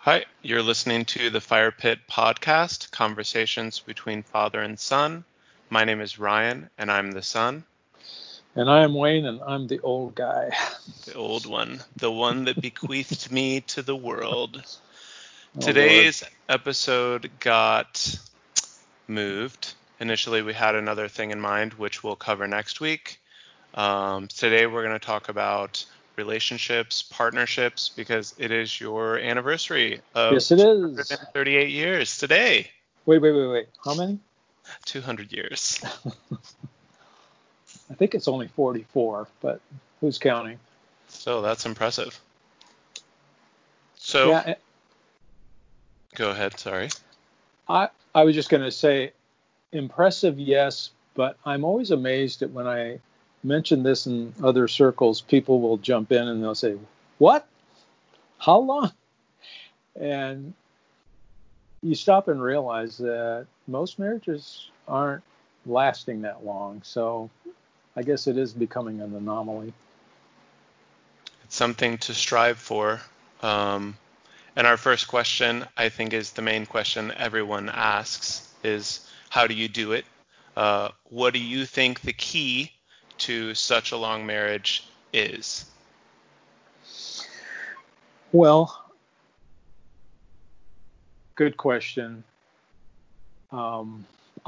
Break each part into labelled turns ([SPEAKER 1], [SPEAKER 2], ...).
[SPEAKER 1] Hi, you're listening to the Fire Pit Podcast, conversations between father and son. My name is Ryan, and I'm the son.
[SPEAKER 2] And I am Wayne, and I'm the old guy.
[SPEAKER 1] The old one, the one that bequeathed me to the world.
[SPEAKER 2] Oh,
[SPEAKER 1] Today's episode got moved. Initially, we had another thing in mind, which we'll cover next week. Today, we're going to talk about relationships, partnerships, because it is your anniversary of
[SPEAKER 2] Yes, it is.
[SPEAKER 1] 238 years today.
[SPEAKER 2] Wait. How many?
[SPEAKER 1] 200 years.
[SPEAKER 2] I think it's only 44, but who's counting?
[SPEAKER 1] So that's impressive. So,
[SPEAKER 2] yeah,
[SPEAKER 1] go ahead, sorry.
[SPEAKER 2] I was just going to say, impressive, yes, but I'm always amazed at when I mention this in other circles, people will jump in and they'll say, what? How long? And you stop and realize that most marriages aren't lasting that long. So I guess it is becoming an anomaly.
[SPEAKER 1] It's something to strive for. And our first question, I think, is the main question everyone asks is, how do you do it? What do you think the key to such a long marriage is?
[SPEAKER 2] Well, good question. When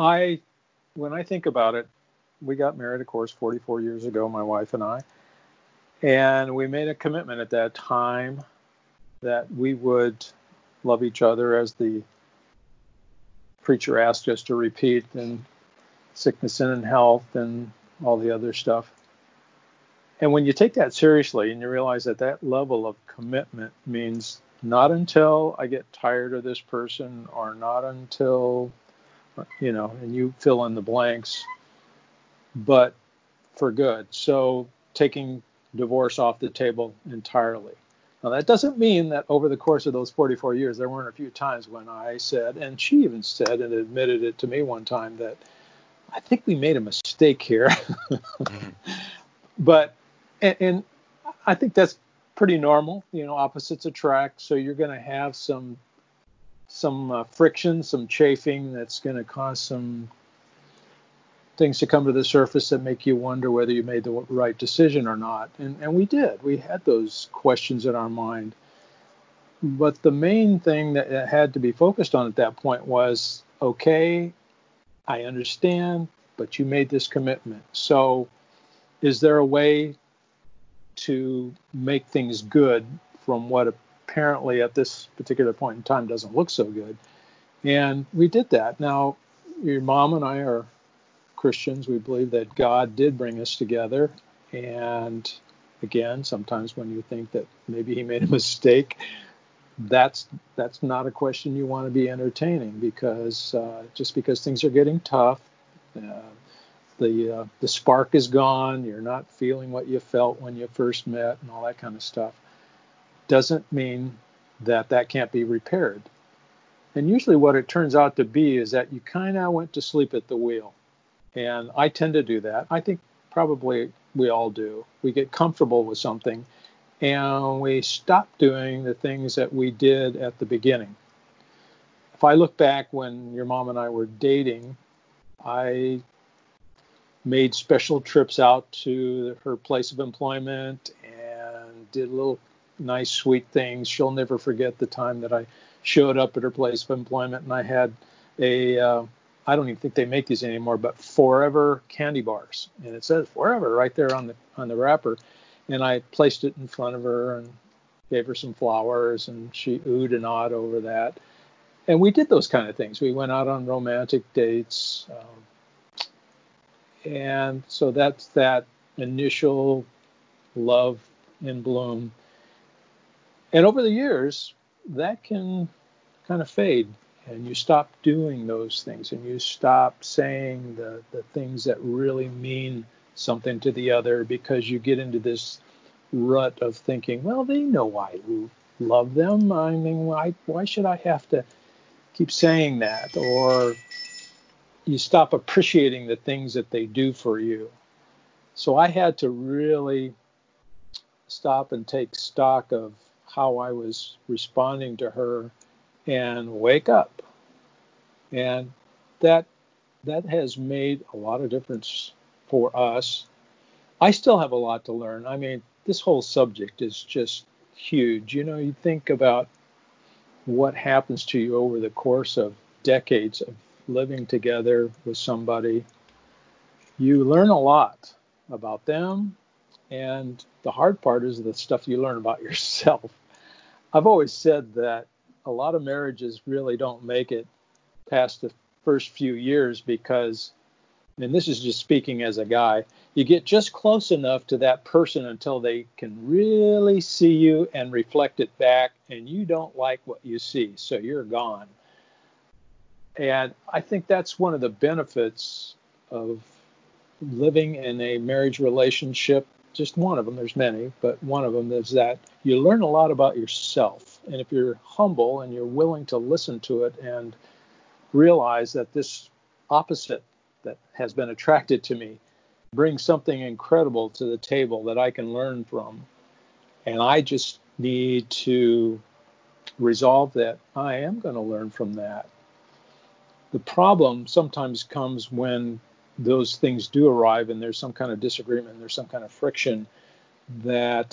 [SPEAKER 2] I think about it, we got married, of course, 44 years ago, my wife and I, and we made a commitment at that time that we would love each other as the preacher asked us to repeat in sickness and in health and all the other stuff. And when you take that seriously and you realize that that level of commitment means not until I get tired of this person or not until, and you fill in the blanks, but for good. So taking divorce off the table entirely. Now, that doesn't mean that over the course of those 44 years, there weren't a few times when I said, and she even said and admitted it to me one time, that I think we made a mistake here. Mm-hmm. But, and I think that's pretty normal. Opposites attract. So you're going to have some friction, some chafing that's going to cause some things to come to the surface that make you wonder whether you made the right decision or not. And we did. We had those questions in our mind. But the main thing that had to be focused on at that point was, okay, I understand, but you made this commitment. So is there a way to make things good from what apparently at this particular point in time doesn't look so good? And we did that. Now, your mom and I are Christians. We believe that God did bring us together. And again, sometimes when you think that maybe he made a mistake, that's not a question you want to be entertaining, because just because things are getting tough, the spark is gone, you're not feeling what you felt when you first met and all that kind of stuff, doesn't mean that can't be repaired. And usually what it turns out to be is that you kind of went to sleep at the wheel. And I tend to do that. I think probably we all do. We get comfortable with something and we stop doing the things that we did at the beginning. If I look back when your mom and I were dating, I made special trips out to her place of employment and did little nice, sweet things. She'll never forget the time that I showed up at her place of employment and I had I don't even think they make these anymore, but Forever candy bars. And it says Forever right there on the wrapper. And I placed it in front of her and gave her some flowers, and she oohed and awed over that. And we did those kind of things. We went out on romantic dates. And so that's that initial love in bloom. And over the years, that can kind of fade. And you stop doing those things, and you stop saying the things that really mean something to the other, because you get into this rut of thinking, well, they know I love them. I mean, why should I have to keep saying that? Or you stop appreciating the things that they do for you. So I had to really stop and take stock of how I was responding to her and wake up. And that that has made a lot of difference for us. I still have a lot to learn. I mean, this whole subject is just huge. You know, you think about what happens to you over the course of decades of living together with somebody. You learn a lot about them, and the hard part is the stuff you learn about yourself. I've always said that a lot of marriages really don't make it past the first few years because, and this is just speaking as a guy, you get just close enough to that person until they can really see you and reflect it back, and you don't like what you see, so you're gone. And I think that's one of the benefits of living in a marriage relationship. Just one of them, there's many, but one of them is that you learn a lot about yourself. And if you're humble and you're willing to listen to it and realize that this opposite that has been attracted to me brings something incredible to the table that I can learn from, and I just need to resolve that I am going to learn from that. The problem sometimes comes when those things do arrive and there's some kind of disagreement, there's some kind of friction, that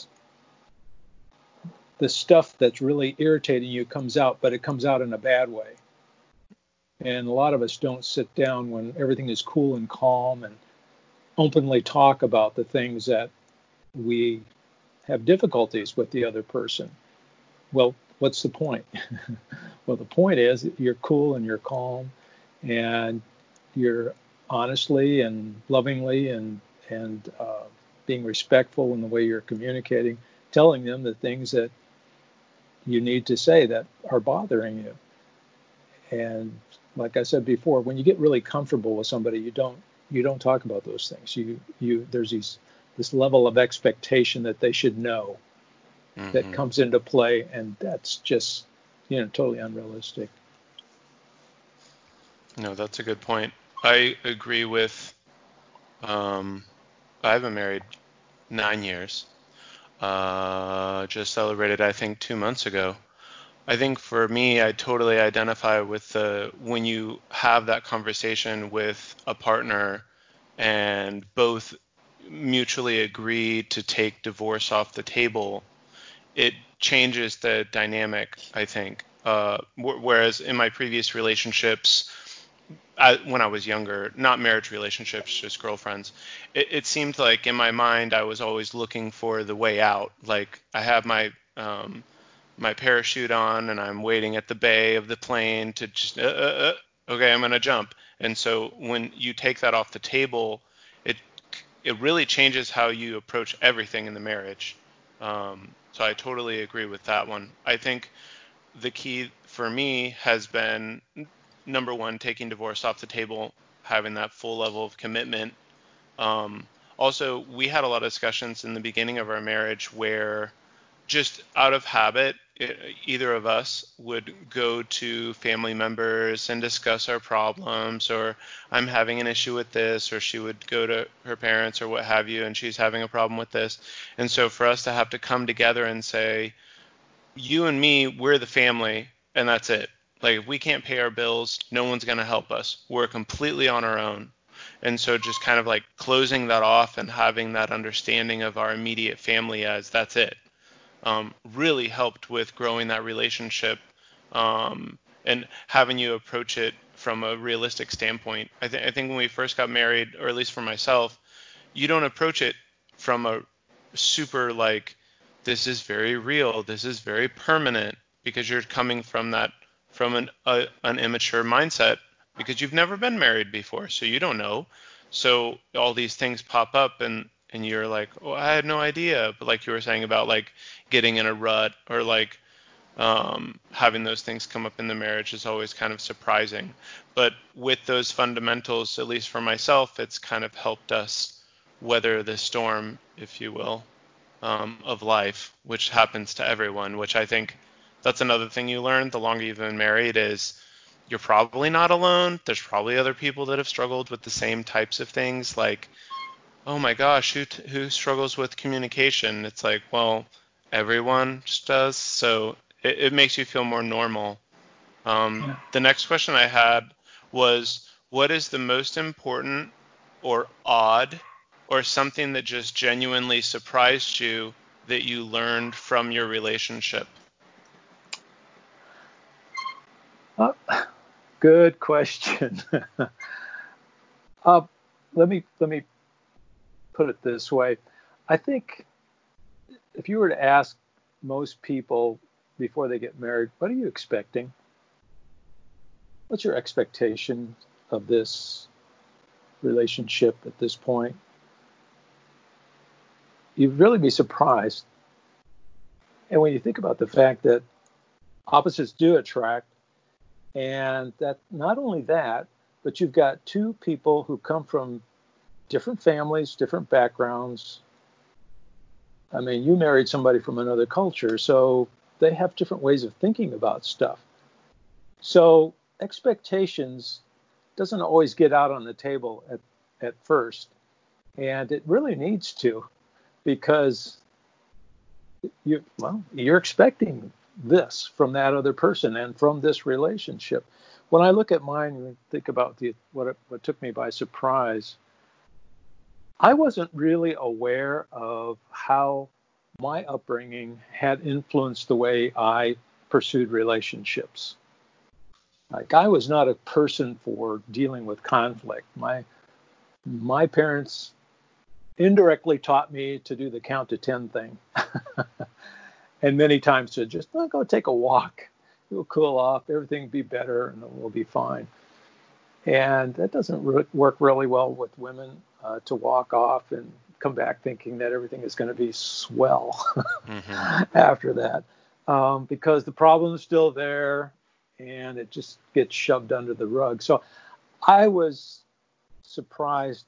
[SPEAKER 2] the stuff that's really irritating you comes out, but it comes out in a bad way. And a lot of us don't sit down when everything is cool and calm and openly talk about the things that we have difficulties with the other person. Well, what's the point? Well, the point is you're cool and you're calm and you're honestly and lovingly and being respectful in the way you're communicating, telling them the things that you need to say that are bothering you. And like I said before, when you get really comfortable with somebody, you don't talk about those things. There's this level of expectation that they should know that comes into play, and that's just totally unrealistic.
[SPEAKER 1] No, that's a good point. I agree with. I've been married 9 years. Just celebrated, I think, 2 months ago. I think for me, I totally identify with when you have that conversation with a partner and both mutually agree to take divorce off the table, it changes the dynamic, I think. Whereas in my previous relationships, when I was younger, not marriage relationships, just girlfriends, it seemed like in my mind I was always looking for the way out. Like I have my parachute on and I'm waiting at the bay of the plane to just okay, I'm gonna jump. And so when you take that off the table, it it really changes how you approach everything in the marriage. So I totally agree with that one. I think the key for me has been number one, taking divorce off the table, having that full level of commitment. Also, we had a lot of discussions in the beginning of our marriage where just out of habit, either of us would go to family members and discuss our problems, or I'm having an issue with this, or she would go to her parents or what have you, and she's having a problem with this. And so for us to have to come together and say, you and me, we're the family, and that's it. Like, if we can't pay our bills, no one's going to help us. We're completely on our own. And so just kind of like closing that off and having that understanding of our immediate family as that's it, really helped with growing that relationship, and having you approach it from a realistic standpoint. I think when we first got married, or at least for myself, you don't approach it from a super like, this is very real, this is very permanent, because you're coming from an immature mindset because you've never been married before, so you don't know. So all these things pop up and you're like, oh, I had no idea. But like you were saying about like getting in a rut or like having those things come up in the marriage is always kind of surprising. But with those fundamentals, at least for myself, it's kind of helped us weather the storm, if you will, of life, which happens to everyone, which I think that's another thing you learn the longer you've been married is you're probably not alone. There's probably other people that have struggled with the same types of things. Like, oh my gosh, who struggles with communication? It's like, well, everyone just does. So it makes you feel more normal.
[SPEAKER 2] Yeah.
[SPEAKER 1] The next question I had was, what is the most important or odd or something that just genuinely surprised you that you learned from your relationship?
[SPEAKER 2] Uh, Good question. uh, let me put it this way. I think if you were to ask most people before they get married, what are you expecting? What's your expectation of this relationship at this point? You'd really be surprised. And when you think about the fact that opposites do attract, and that not only that, but you've got two people who come from different families, different backgrounds. I mean, you married somebody from another culture, so they have different ways of thinking about stuff. So expectations doesn't always get out on the table at first, and it really needs to, because you're expecting this from that other person and from this relationship. When I look at mine and think about what took me by surprise, I wasn't really aware of how my upbringing had influenced the way I pursued relationships. Like, I was not a person for dealing with conflict. My parents indirectly taught me to do the count to 10 thing. And many times said, just go take a walk. You'll cool off, everything will be better, and we'll be fine. And that doesn't work really well with women, to walk off and come back thinking that everything is going to be swell
[SPEAKER 1] Hmm.
[SPEAKER 2] after that, because the problem is still there and it just gets shoved under the rug. So I was surprised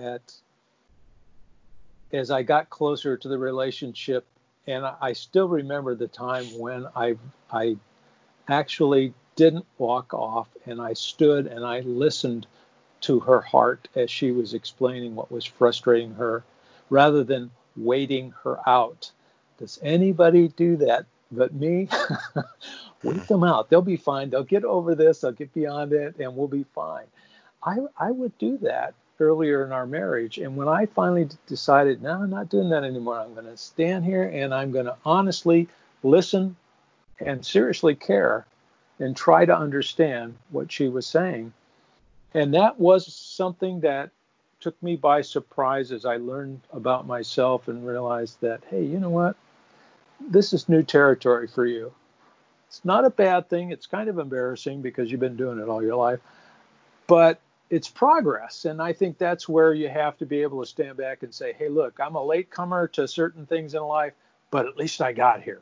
[SPEAKER 2] as I got closer to the relationship, and I still remember the time when I actually didn't walk off, and I stood and I listened to her heart as she was explaining what was frustrating her, rather than waiting her out. Does anybody do that but me? Wait them out. They'll be fine. They'll get over this. They'll get beyond it, and we'll be fine. I would do that earlier in our marriage. And when I finally decided, no, I'm not doing that anymore, I'm going to stand here and I'm going to honestly listen and seriously care and try to understand what she was saying. And that was something that took me by surprise as I learned about myself and realized that, hey, you know what? This is new territory for you. It's not a bad thing. It's kind of embarrassing because you've been doing it all your life, but it's progress. And I think that's where you have to be able to stand back and say, hey, look, I'm a latecomer to certain things in life, but at least I got here.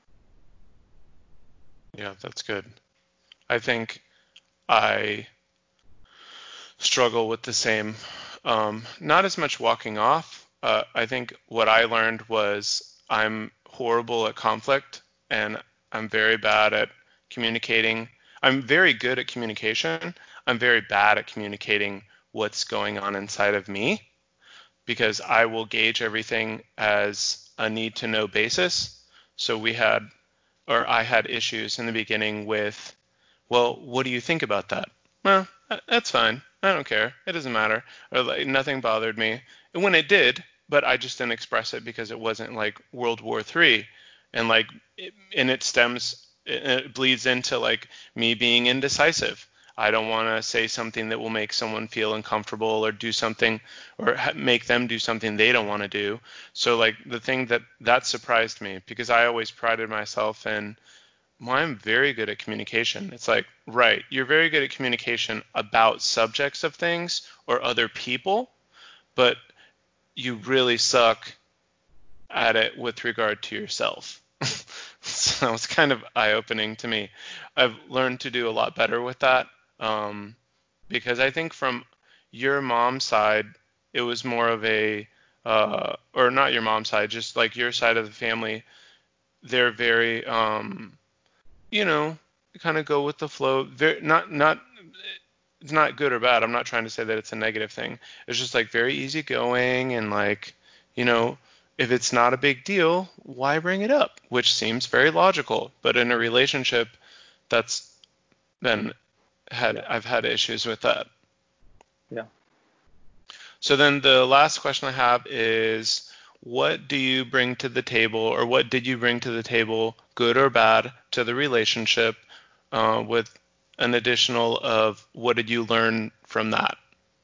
[SPEAKER 1] Yeah, that's good. I think I struggle with the same. Not as much walking off. I think what I learned was I'm horrible at conflict and I'm very bad at communicating. I'm very good at communication. I'm very bad at communicating what's going on inside of me because I will gauge everything as a need to know basis. So I had issues in the beginning with, well, what do you think about that? Well, that's fine. I don't care. It doesn't matter. Or like nothing bothered me. And when it did, but I just didn't express it because it wasn't like World War III. And and it it bleeds into like me being indecisive. I don't want to say something that will make someone feel uncomfortable or do something or make them do something they don't want to do. So like the thing that surprised me because I always prided myself in, well, I'm very good at communication. It's like, right, you're very good at communication about subjects of things or other people, but you really suck at it with regard to yourself. So it's kind of eye-opening to me. I've learned to do a lot better with that, um, because I think from your mom's side, it was more of or not your mom's side, just like your side of the family, they're very, you know, kind of go with the flow. Very, not it's not good or bad. I'm not trying to say that it's a negative thing. It's just like very easygoing and like, you know, if it's not a big deal, why bring it up? Which seems very logical. But in a relationship, that's then
[SPEAKER 2] Yeah.
[SPEAKER 1] I've had issues with that.
[SPEAKER 2] Yeah.
[SPEAKER 1] So then the last question I have is, what do you bring to the table, or what did you bring to the table, good or bad, to the relationship, with an additional of what did you learn from that?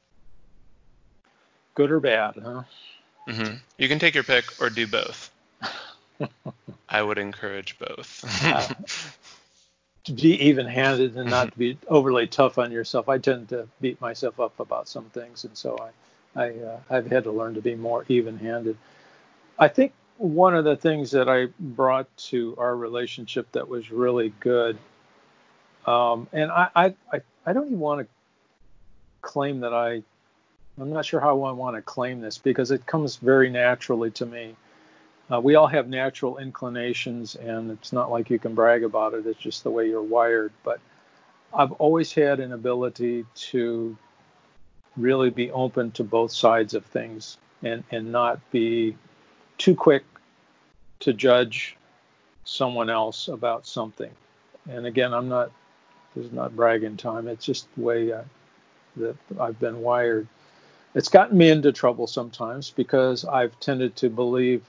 [SPEAKER 2] Good or bad, huh?
[SPEAKER 1] You can take your pick or do both. I would encourage both.
[SPEAKER 2] uh, to be even-handed and not to be overly tough on yourself. I tend to beat myself up about some things, and so I've had to learn to be more even-handed. I think one of the things that I brought to our relationship that was really good, and I don't even want to claim that I'm not sure how I want to claim this because it comes very naturally to me. We all have natural inclinations, and it's not like you can brag about it. It's just the way you're wired. But I've always had an ability to really be open to both sides of things and not be too quick to judge someone else about something. And again, this is not bragging time. It's just the way that I've been wired. It's gotten me into trouble sometimes because I've tended to believe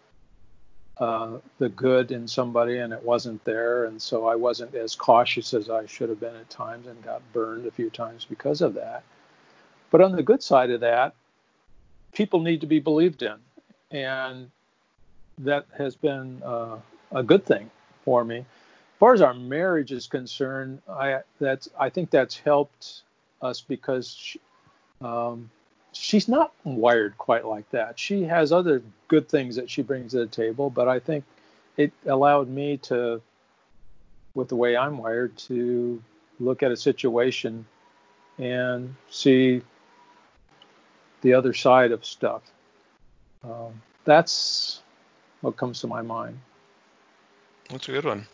[SPEAKER 2] the good in somebody and it wasn't there. And so I wasn't as cautious as I should have been at times and got burned a few times because of that. But on the good side of that, people need to be believed in. And that has been a good thing for me. As far as our marriage is concerned, I think that's helped us because she's not wired quite like that. She has other good things that she brings to the table, but I think it allowed me to, with the way I'm wired, to look at a situation and see the other side of stuff. That's what comes to my mind.
[SPEAKER 1] That's a good one.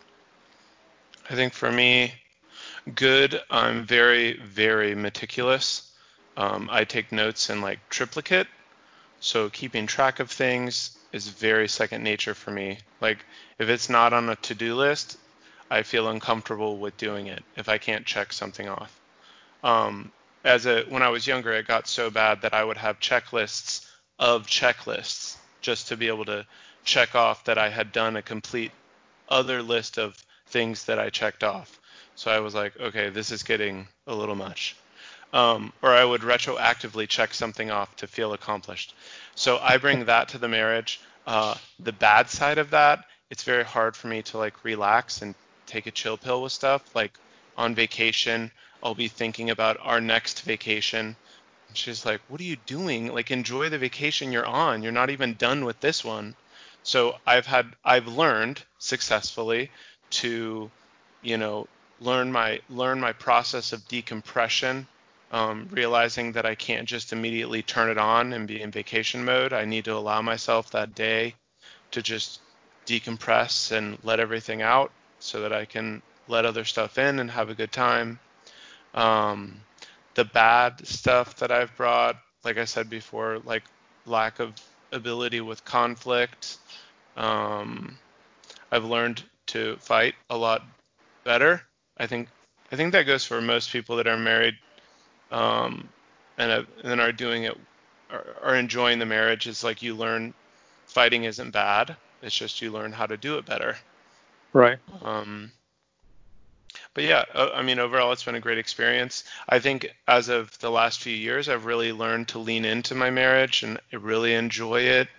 [SPEAKER 1] I think for me, good, I'm very, very meticulous. I take notes in like triplicate, so keeping track of things is very second nature for me. Like if it's not on a to-do list, I feel uncomfortable with doing it if I can't check something off. Um, when I was younger, it got so bad that I would have checklists of checklists just to be able to check off that I had done a complete other list of things that I checked off. So I was like, okay, this is getting a little much. Or I would retroactively check something off to feel accomplished. So I bring that to the marriage. The bad side of that, it's very hard for me to like relax and take a chill pill with stuff. Like on vacation, I'll be thinking about our next vacation. And she's like, what are you doing? Like enjoy the vacation you're on. You're not even done with this one. So I've learned successfully to, you know, learn my process of decompression, realizing that I can't just immediately turn it on and be in vacation mode. I need to allow myself that day to just decompress and let everything out so that I can let other stuff in and have a good time. Um, the bad stuff that I've brought, like I said before, like lack of ability with conflict. Um, I've learned to fight a lot better. I think I think that goes for most people that are married, um, and are doing it, are enjoying the marriage. Is like you learn fighting isn't bad. It's just you learn how to do it better.
[SPEAKER 2] Right.
[SPEAKER 1] Um, but yeah, I mean, overall, it's been a great experience. I think as of the last few years, I've really learned to lean into my marriage and I really enjoy it.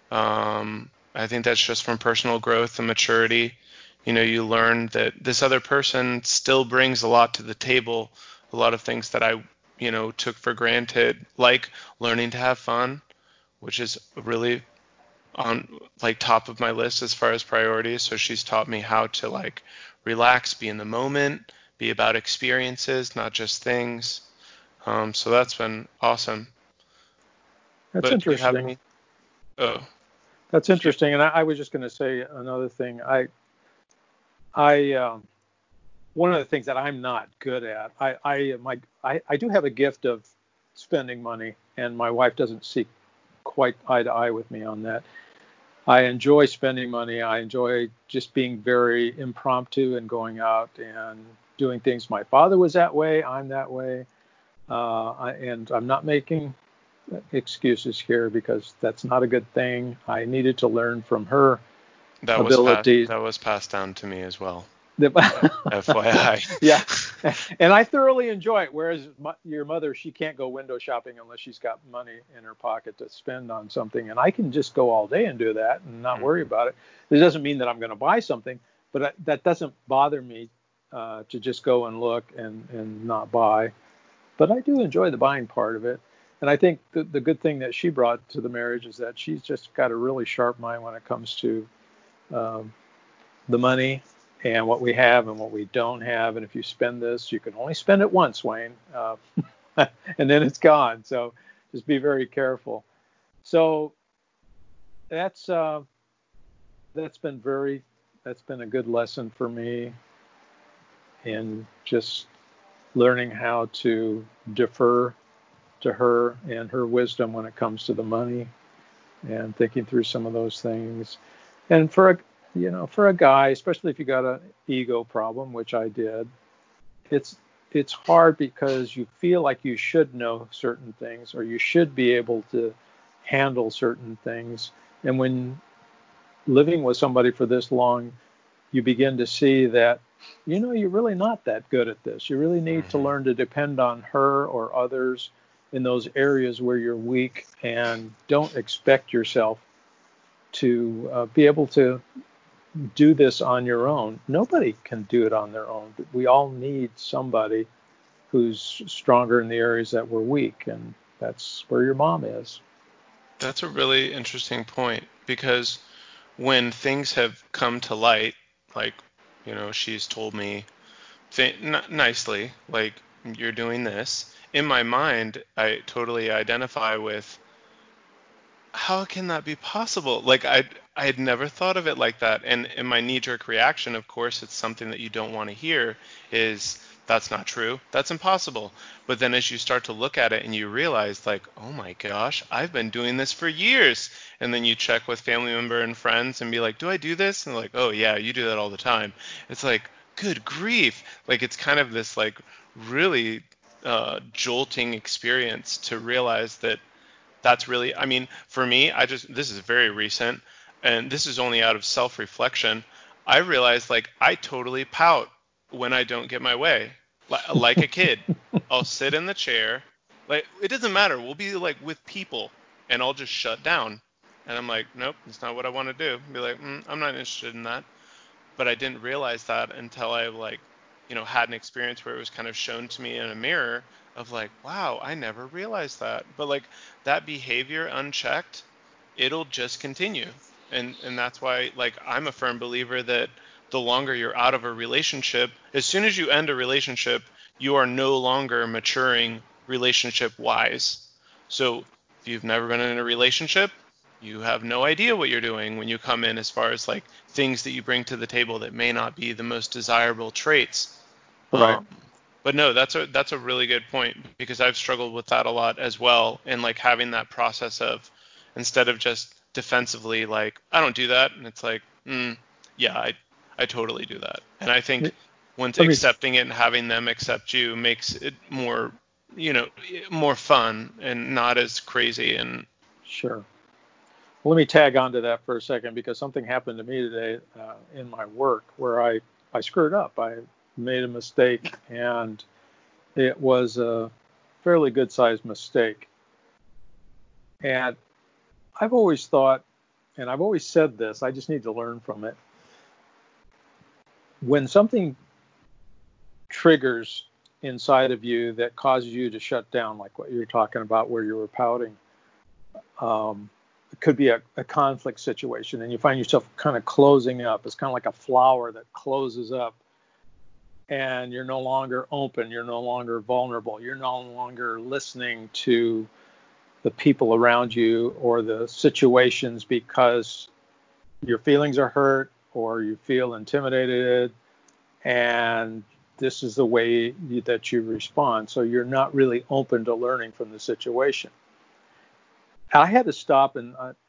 [SPEAKER 1] I think that's just from personal growth and maturity. You know, you learn that this other person still brings a lot to the table, a lot of things that I, took for granted, like learning to have fun, which is really on like top of my list as far as priorities. So she's taught me how to like relax, be in the moment, be about experiences, not just things. So that's been awesome.
[SPEAKER 2] That's
[SPEAKER 1] But do you have
[SPEAKER 2] interesting.
[SPEAKER 1] any? Oh,
[SPEAKER 2] That's
[SPEAKER 1] did you?
[SPEAKER 2] interesting. And I was just going to say another thing. I one of the things that I'm not good at. I do have a gift of spending money, and my wife doesn't see quite eye to eye with me on that. I enjoy spending money. I enjoy just being very impromptu and going out and doing things. My father was that way. I'm that way. And I'm not making excuses here because that's not a good thing. I needed to learn from her abilities.
[SPEAKER 1] That was passed down to me as well.
[SPEAKER 2] Yeah,
[SPEAKER 1] FYI.
[SPEAKER 2] and I thoroughly enjoy it. Whereas your mother, she can't go window shopping unless she's got money in her pocket to spend on something, and I can just go all day and do that and not worry about it. It doesn't mean that I'm going to buy something, but that doesn't bother me to just go and look and not buy. But I do enjoy the buying part of it. And I think the good thing that she brought to the marriage is that she's just got a really sharp mind when it comes to the money and what we have and what we don't have. And if you spend this, you can only spend it once, Wayne, and then it's gone. So just be very careful. So that's been a good lesson for me in just learning how to defer to her and her wisdom when it comes to the money and thinking through some of those things. And for a guy, especially if you got an ego problem, which I did, it's hard because you feel like you should know certain things or you should be able to handle certain things. And when living with somebody for this long, you begin to see that, you're really not that good at this. You really need to learn to depend on her or others in those areas where you're weak, and don't expect yourself to be able to do this on your own. Nobody can do it on their own. We all need somebody who's stronger in the areas that we're weak, and that's where your mom is.
[SPEAKER 1] That's a really interesting point, because when things have come to light, like, she's told me nicely, like, you're doing this. In my mind, I totally identify with, how can that be possible? Like, I had never thought of it like that. And in my knee-jerk reaction, of course, it's something that you don't want to hear, is that's not true. That's impossible. But then as you start to look at it and you realize, like, oh my gosh, I've been doing this for years. And then you check with family member and friends and be like, do I do this? And they're like, oh yeah, you do that all the time. It's like, good grief. Like, it's kind of this like really jolting experience to realize that that's really, I mean, for me, this is very recent, and this is only out of self-reflection. I realized, like, I totally pout when I don't get my way, like a kid. I'll sit in the chair, like, it doesn't matter. We'll be like with people, and I'll just shut down. And I'm like, nope, that's not what I want to do. Be like, I'm not interested in that. But I didn't realize that until I, like, had an experience where it was kind of shown to me in a mirror of like, wow, I never realized that. But like, that behavior unchecked, it'll just continue. And that's why, like, I'm a firm believer that the longer you're out of a relationship, as soon as you end a relationship, you are no longer maturing relationship wise. So if you've never been in a relationship, you have no idea what you're doing when you come in, as far as like things that you bring to the table that may not be the most desirable traits.
[SPEAKER 2] Right.
[SPEAKER 1] But no, that's a really good point, because I've struggled with that a lot as well, and like having that process of, instead of just defensively like, I don't do that, and it's like, yeah, I totally do that. And I think once
[SPEAKER 2] Let me
[SPEAKER 1] accepting it and having them accept you makes it more, more fun and not as crazy. And
[SPEAKER 2] Sure. Well, let me tag onto that for a second, because something happened to me today in my work where I screwed up. I made a mistake, and it was a fairly good sized mistake. And I've always thought, and I've always said this, I just need to learn from it. When something triggers inside of you that causes you to shut down, like what you're talking about where you were pouting, it could be a conflict situation, and you find yourself kind of closing up. It's kind of like a flower that closes up, and you're no longer open. You're no longer vulnerable. You're no longer listening to the people around you or the situations because your feelings are hurt or you feel intimidated, and this is the way that you respond. So you're not really open to learning from the situation. I had to stop, and I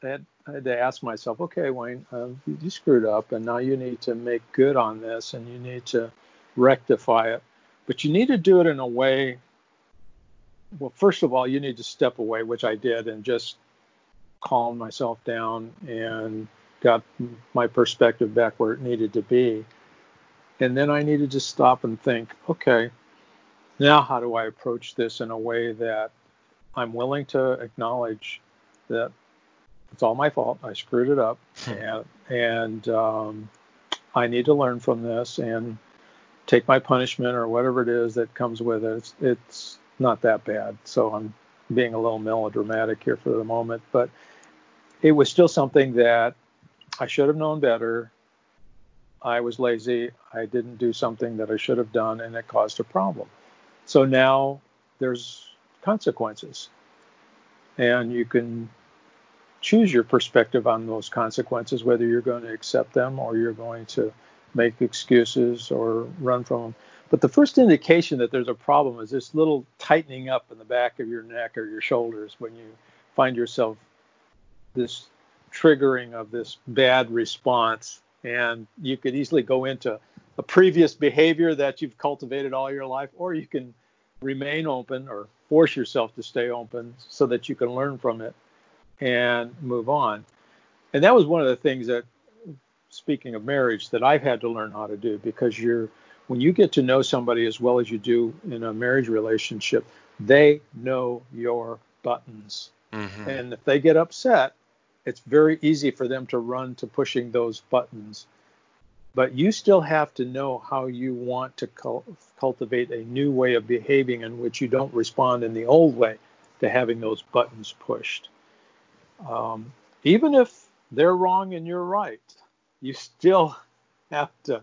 [SPEAKER 2] I had to ask myself, okay, Wayne, you screwed up, and now you need to make good on this, and you need to rectify it. But you need to do it in a way. Well, first of all, you need to step away, which I did, and just calm myself down and got my perspective back where it needed to be. And then I needed to stop and think, okay, now how do I approach this in a way that I'm willing to acknowledge that it's all my fault. I screwed it up, and I need to learn from this and take my punishment or whatever it is that comes with it. It's not that bad. So I'm being a little melodramatic here for the moment, but it was still something that I should have known better. I was lazy. I didn't do something that I should have done, and it caused a problem. So now there's consequences, and you can choose your perspective on those consequences, whether you're going to accept them or you're going to make excuses or run from them. But the first indication that there's a problem is this little tightening up in the back of your neck or your shoulders when you find yourself this triggering of this bad response. And you could easily go into a previous behavior that you've cultivated all your life, or you can remain open or force yourself to stay open so that you can learn from it and move on. And that was one of the things that, speaking of marriage, that I've had to learn how to do, because when you get to know somebody as well as you do in a marriage relationship, they know your buttons. Mm-hmm. And if they get upset, it's very easy for them to run to pushing those buttons. But you still have to know how you want to cultivate a new way of behaving in which you don't respond in the old way to having those buttons pushed. Even if they're wrong and you're right, you still have to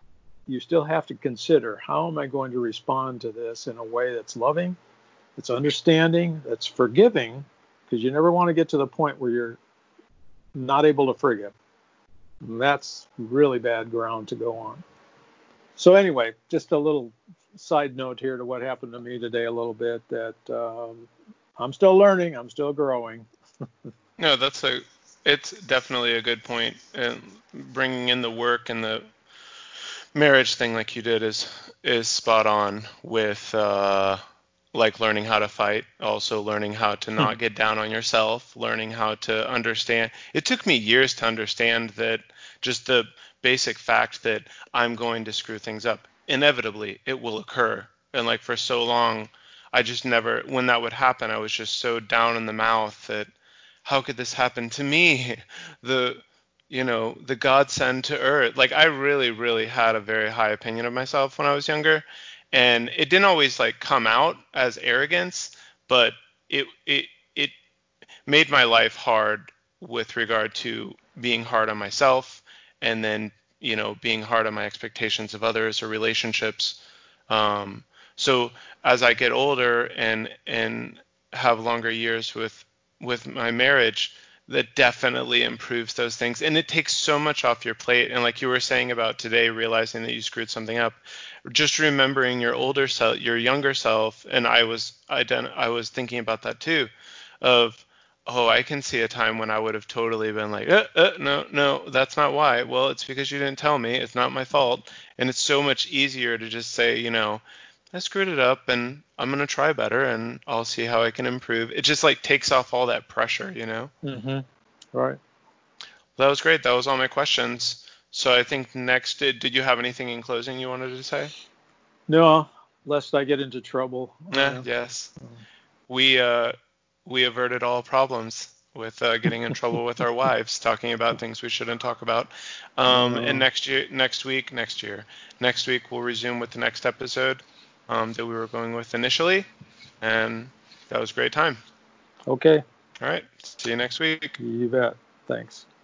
[SPEAKER 2] consider, how am I going to respond to this in a way that's loving, that's understanding, that's forgiving, because you never want to get to the point where you're not able to forgive. That's really bad ground to go on. So anyway, just a little side note here to what happened to me today a little bit, that I'm still learning, I'm still growing.
[SPEAKER 1] No, it's definitely a good point. And bringing in the work and the marriage thing like you did is spot on with like learning how to fight, also learning how to not get down on yourself, learning how to understand. It took me years to understand that, just the basic fact that I'm going to screw things up. Inevitably, it will occur. And like for so long, I just never, when that would happen, I was just so down in the mouth that, how could this happen to me? The godsend to earth. Like, I really, really had a very high opinion of myself when I was younger, and it didn't always like come out as arrogance, but it made my life hard with regard to being hard on myself, and then being hard on my expectations of others or relationships. So as I get older and have longer years with my marriage, that definitely improves those things, and it takes so much off your plate. And like you were saying about today, realizing that you screwed something up, just remembering your older self, your younger self, and I was thinking about that too, of, oh, I can see a time when I would have totally been like, no, that's not why. Well, it's because you didn't tell me. It's not my fault. And it's so much easier to just say, I screwed it up and I'm going to try better and I'll see how I can improve. It just like takes off all that pressure.
[SPEAKER 2] Mm-hmm. Right.
[SPEAKER 1] That was great. That was all my questions. So I think next, did you have anything in closing you wanted to say?
[SPEAKER 2] No, lest I get into trouble.
[SPEAKER 1] Yes. We averted all problems with getting in trouble with our wives, talking about things we shouldn't talk about. And next week we'll resume with the next episode that we were going with initially, and that was a great time.
[SPEAKER 2] Okay.
[SPEAKER 1] All right. See you next week.
[SPEAKER 2] You bet. Thanks.